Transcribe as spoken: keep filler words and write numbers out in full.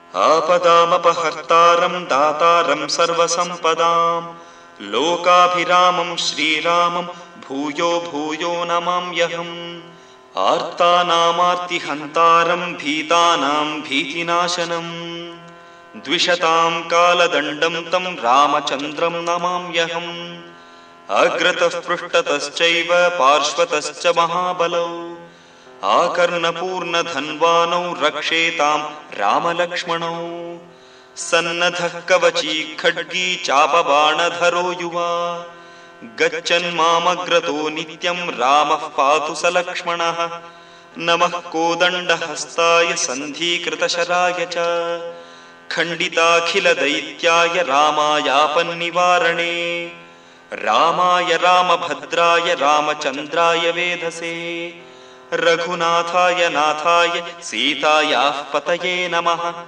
आपदामपहर्तारं दातारं सर्वसम्पदां लोकाभिरामं श्रीरामं भूयो भूयो नमाम्यहम्। आर्तानामार्तिहन्तारं भीतानां भीतिनाशनम् द्विषतां कालदण्डं तं रामचन्द्रं नमाम्यहम्। अग्रतः पृष्ठतश्चैव पार्श्वतश्च महाबलौ आकर्णपूर्णधन्वानौ रक्षेतां रामलक्ष्मणौ। सन्नद्धः कवची खड्गी चापबाणधरो युवा गच्छन्मामग्रतो नित्यं रामः पातु स लक्ष्मणः। नमः कोदण्डहस्ताय सन्धीकृतशराय च खण्डिताखिलदैत्याय रामायापन्निवारणे। रामाय रामभद्राय रामचन्द्राय वेधसे रघुनाथाय नाथाय सीतायाः पतये नमः।